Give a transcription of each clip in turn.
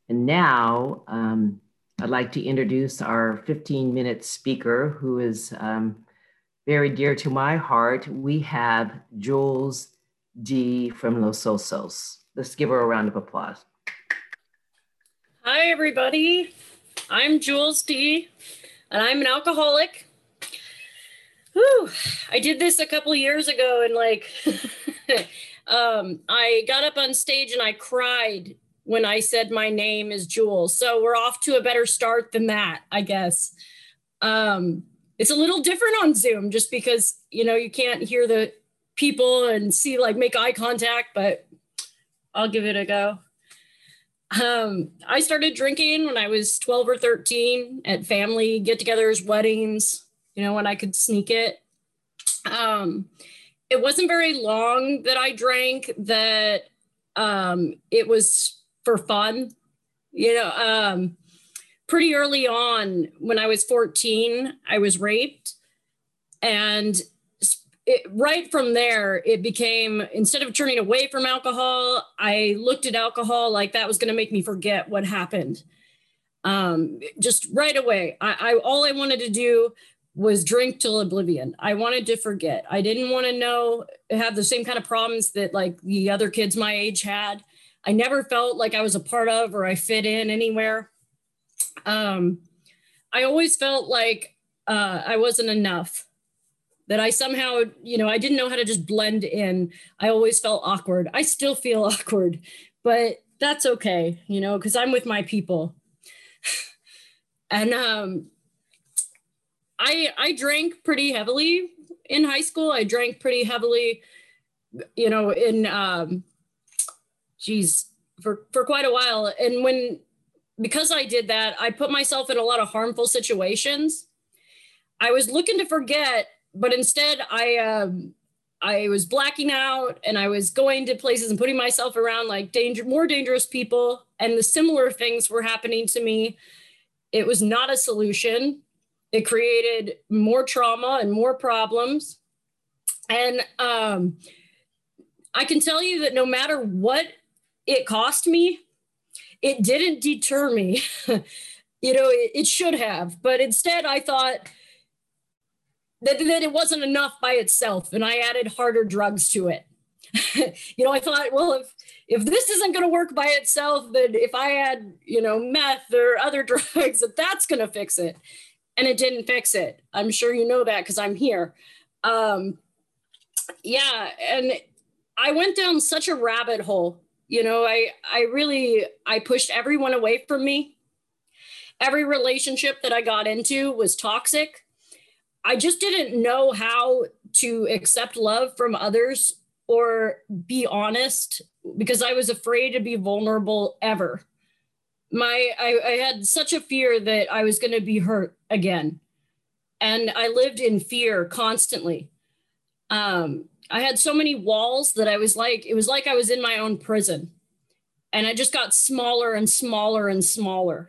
And now I'd like to introduce our 15-minute speaker who is very dear to my heart. We have Jules D. from Los Osos. Let's give her a round of applause. Hi, everybody. I'm Jules D., and I'm an alcoholic. Whew. I did this a couple years ago, and I got up on stage and I cried when I said my name is Jules. So we're off to a better start than that, I guess. It's a little different on Zoom just because, you can't hear the people and see, make eye contact, but I'll give it a go. I started drinking when I was 12 or 13 at family get-togethers, weddings, when I could sneak it. It wasn't very long that I drank that it was for fun. Pretty early on when I was 14, I was raped. And right from there, it became, instead of turning away from alcohol, I looked at alcohol like that was going to make me forget what happened. Just right away, all I wanted to do was drink till oblivion. I wanted to forget. I didn't want to have the same kind of problems that the other kids my age had. I never felt like I was a part of or I fit in anywhere. I always felt like I wasn't enough, that I somehow, I didn't know how to just blend in. I always felt awkward. I still feel awkward, but that's okay, because I'm with my people. And I drank pretty heavily in high school. I drank pretty heavily, for quite a while. And because I did that, I put myself in a lot of harmful situations. I was looking to forget, but instead I was blacking out and I was going to places and putting myself around more dangerous people. And the similar things were happening to me. It was not a solution. It created more trauma and more problems. And I can tell you that no matter what it cost me, it didn't deter me. It should have, but instead I thought that it wasn't enough by itself, and I added harder drugs to it. I thought, well, if this isn't going to work by itself, then if I add, meth or other drugs, that's going to fix it. And it didn't fix it. I'm sure you know that because I'm here. And I went down such a rabbit hole. I pushed everyone away from me. Every relationship that I got into was toxic. I just didn't know how to accept love from others or be honest because I was afraid to be vulnerable ever. I had such a fear that I was going to be hurt again. And I lived in fear constantly. I had so many walls that it was like I was in my own prison. And I just got smaller and smaller and smaller.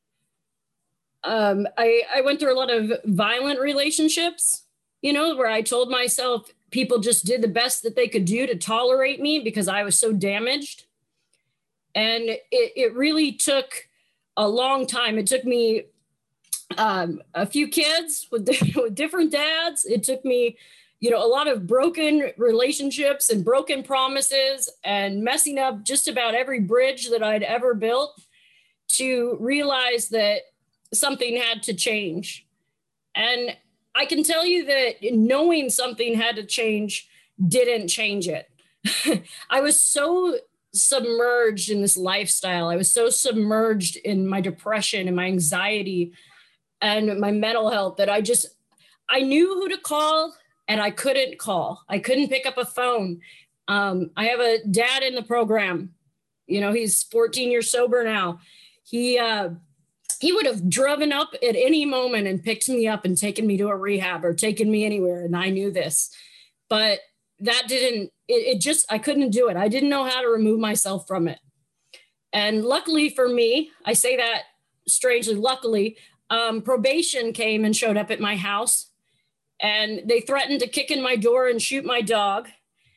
I went through a lot of violent relationships, where I told myself people just did the best that they could do to tolerate me because I was so damaged. And it really took a long time. It took me a few kids with different dads. It took me, a lot of broken relationships and broken promises and messing up just about every bridge that I'd ever built to realize that something had to change. And I can tell you that knowing something had to change didn't change it. I was so submerged in this lifestyle. I was so submerged in my depression and my anxiety and my mental health that I knew who to call and I couldn't call. I couldn't pick up a phone. I have a dad in the program. He's 14 years sober now. He would have driven up at any moment and picked me up and taken me to a rehab or taken me anywhere. And I knew this, but that I couldn't do it. I didn't know how to remove myself from it. And luckily for me, I say that strangely, luckily, probation came and showed up at my house and they threatened to kick in my door and shoot my dog.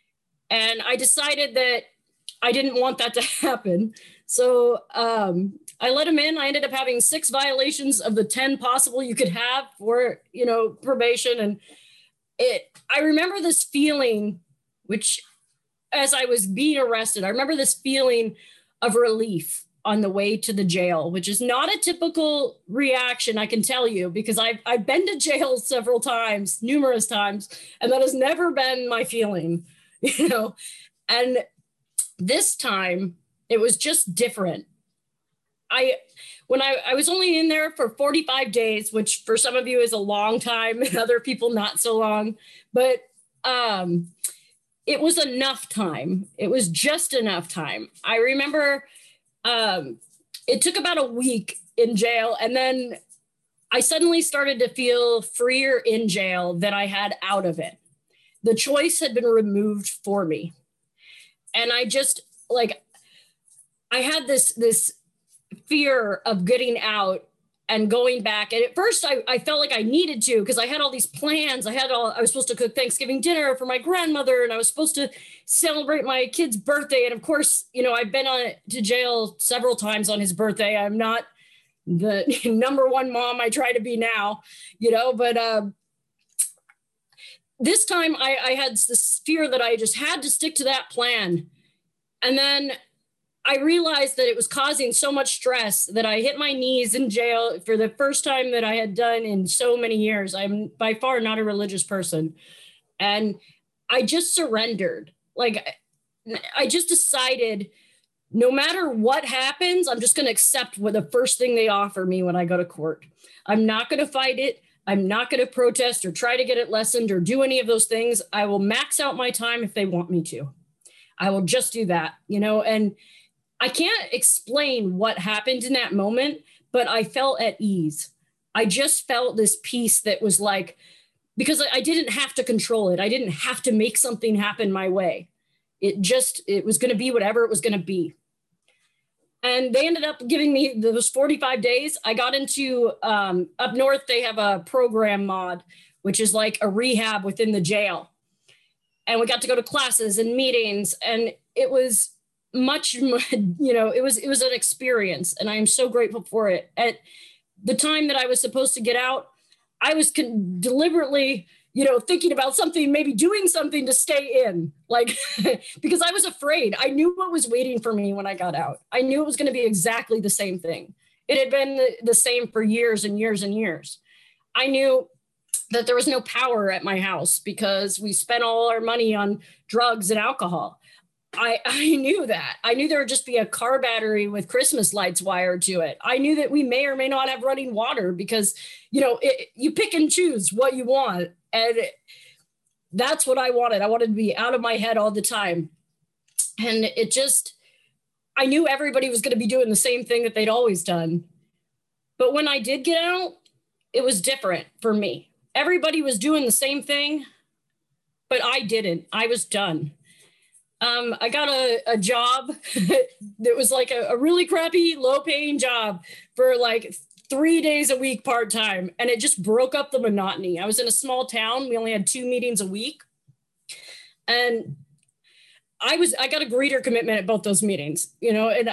And I decided that I didn't want that to happen. So I let him in. I ended up having 6 violations of the 10 possible you could have for, probation. And I remember this feeling, which as I was being arrested, I remember this feeling of relief on the way to the jail, which is not a typical reaction, I can tell you, because I've been to jail several times, numerous times, and that has never been my feeling, And this time it was just different. When I was only in there for 45 days, which for some of you is a long time and other people not so long, but it was enough time. It was just enough time. I remember it took about a week in jail, and then I suddenly started to feel freer in jail than I had out of it. The choice had been removed for me. And I just I had this fear of getting out and going back. And at first I felt like I needed to, because I had all these plans. I was supposed to cook Thanksgiving dinner for my grandmother, and I was supposed to celebrate my kid's birthday. And of course, I've been to jail several times on his birthday. I'm not the number one mom I try to be now, but this time I had this fear that I just had to stick to that plan. And then I realized that it was causing so much stress that I hit my knees in jail for the first time that I had done in so many years. I'm by far not a religious person. And I just surrendered. I just decided no matter what happens, I'm just going to accept the first thing they offer me when I go to court. I'm not going to fight it. I'm not going to protest or try to get it lessened or do any of those things. I will max out my time if they want me to. I will just do that, and I can't explain what happened in that moment, but I felt at ease. I just felt this peace that was because I didn't have to control it. I didn't have to make something happen my way. It was going to be whatever it was going to be. And they ended up giving me those 45 days. I got into, up north, they have a program mod, which is like a rehab within the jail. And we got to go to classes and meetings, and it was much, it was an experience, and I am so grateful for it. At the time that I was supposed to get out, I was deliberately, thinking about something, maybe doing something to stay in, because I was afraid. I knew what was waiting for me when I got out. I knew it was going to be exactly the same thing. It had been the same for years and years and years. I knew that there was no power at my house because we spent all our money on drugs and alcohol. I knew that. I knew there would just be a car battery with Christmas lights wired to it. I knew that we may or may not have running water because, you pick and choose what you want. And that's what I wanted. I wanted to be out of my head all the time. And I knew everybody was going to be doing the same thing that they'd always done. But when I did get out, it was different for me. Everybody was doing the same thing, but I didn't. I was done. I got a job that was a really crappy, low-paying job for 3 days a week part-time, and it just broke up the monotony. I was in a small town. We only had 2 meetings a week, and I got a greeter commitment at both those meetings, and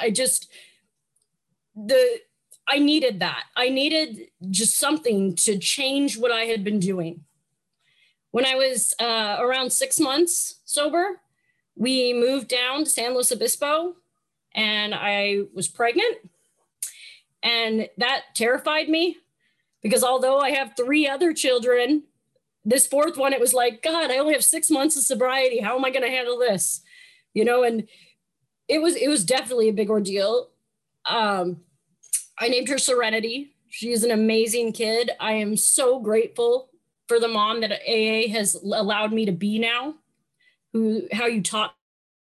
I needed that. I needed just something to change what I had been doing. When I was around 6 months sober, we moved down to San Luis Obispo, and I was pregnant. And that terrified me because although I have 3 other children, this 4th one, it was God, I only have 6 months of sobriety. How am I going to handle this? And it was definitely a big ordeal. I named her Serenity. She is an amazing kid. I am so grateful for the mom that AA has allowed me to be now, how you taught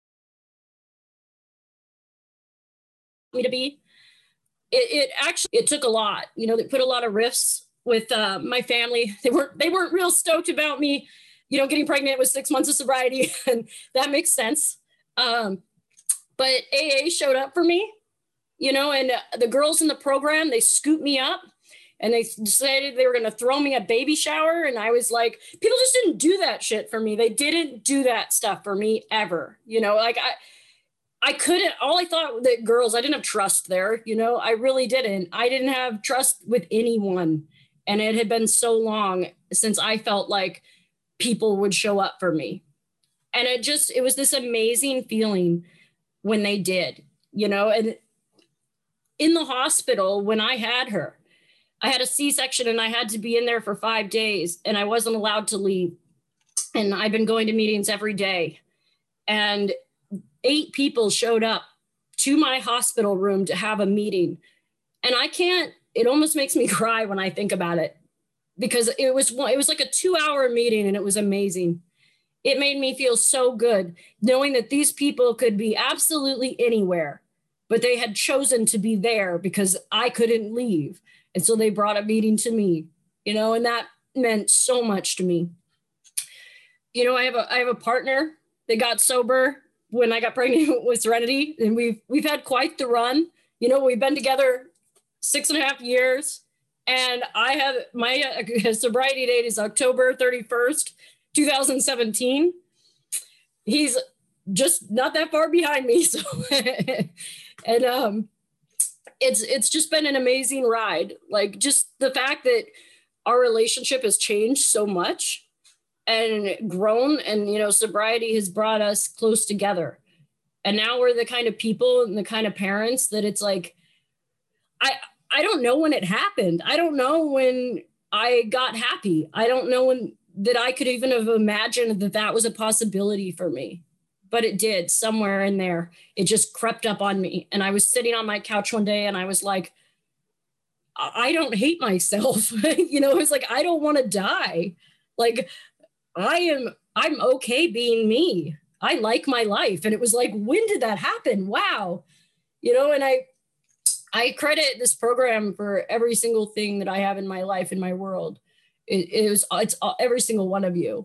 me to be. It took a lot. They put a lot of rifts with my family. They weren't real stoked about me, getting pregnant with 6 months of sobriety, and that makes sense. But AA showed up for me, and the girls in the program, they scooped me up and they decided they were going to throw me a baby shower. And I was people just didn't do that shit for me. They didn't do that stuff for me ever. I couldn't, all I thought that girls, I didn't have trust there. You know, I really didn't. I didn't have trust with anyone. And it had been so long since I felt like people would show up for me. And it was this amazing feeling when they did, you know, and in the hospital, when I had her, I had a C-section and I had to be in there for 5 days and I wasn't allowed to leave. And I've been going to meetings every day. And 8 people showed up to my hospital room to have a meeting. And it almost makes me cry when I think about it, because it was like a 2-hour meeting and it was amazing. It made me feel so good knowing that these people could be absolutely anywhere, but they had chosen to be there because I couldn't leave. And so they brought a meeting to me, you know, and that meant so much to me. You know, I have a partner that got sober when I got pregnant with Serenity, and we've had quite the run. You know, we've been together 6.5 years, and I have my sobriety date is October 31st, 2017. He's just not that far behind me. So, and it's just been an amazing ride. Like, just the fact that our relationship has changed so much and grown, and, you know, sobriety has brought us close together. And now we're the kind of people and the kind of parents that it's like, I don't know when it happened. I don't know when I got happy. I don't know when that I could even have imagined that that was a possibility for me, but it did somewhere in there. It just crept up on me. And I was sitting on my couch one day and I was like, I don't hate myself. You know, it's like, I don't want to die. Like, I'm okay being me. I like my life. And it was like, when did that happen? Wow. You know, and I credit this program for every single thing that I have in my life, in my world. It's every single one of you.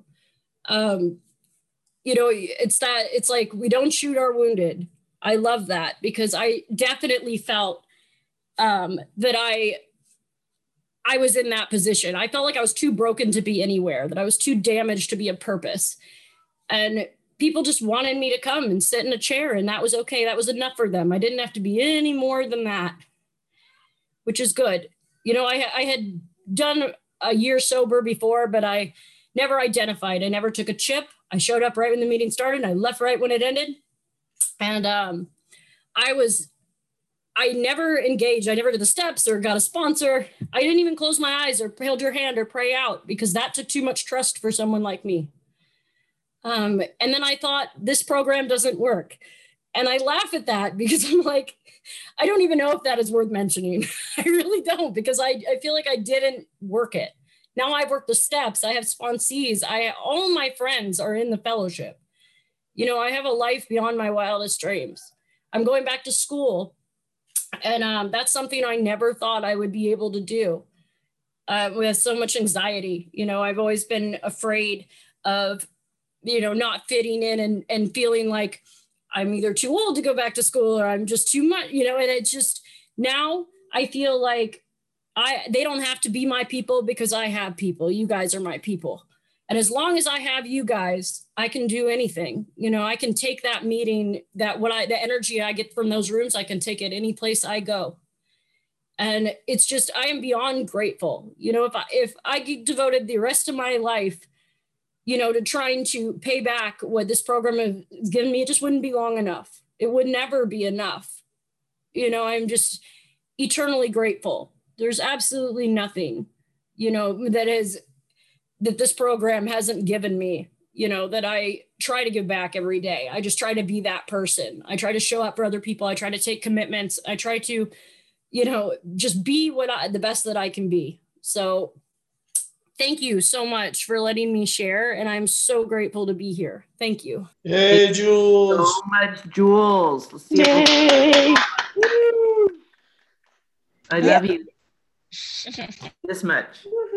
You know, it's like, we don't shoot our wounded. I love that, because I definitely felt that I was in that position. I felt like I was too broken to be anywhere, that I was too damaged to be a purpose. And people just wanted me to come and sit in a chair, and that was okay. That was enough for them. I didn't have to be any more than that, which is good. You know, I had done a year sober before, but I never identified. I never took a chip. I showed up right when the meeting started, and I left right when it ended. And I never engaged. I never did the steps or got a sponsor. I didn't even close my eyes or held your hand or pray out, because that took too much trust for someone like me. And then I thought, this program doesn't work. And I laugh at that, because I'm like, I don't even know if that is worth mentioning. I really don't, because I feel like I didn't work it. Now I've worked the steps. I have sponsees. All my friends are in the fellowship. You know, I have a life beyond my wildest dreams. I'm going back to school. And that's something I never thought I would be able to do with so much anxiety. You know, I've always been afraid of, you know, not fitting in and feeling like I'm either too old to go back to school or I'm just too much, you know, and it's just, now I feel like they don't have to be my people, because I have people. You guys are my people. And as long as I have you guys, I can do anything. You know, I can take that meeting, the energy I get from those rooms, I can take it any place I go. And it's just, I am beyond grateful. You know, if I devoted the rest of my life, you know, to trying to pay back what this program has given me, it just wouldn't be long enough. It would never be enough. You know, I'm just eternally grateful. There's absolutely nothing, you know, that this program hasn't given me, you know, that I try to give back every day. I just try to be that person. I try to show up for other people. I try to take commitments. I try to, you know, just be the best that I can be. So thank you so much for letting me share. And I'm so grateful to be here. Thank you. Hey, Jules. So much, Jules. Let's see. Yay. I love you this much.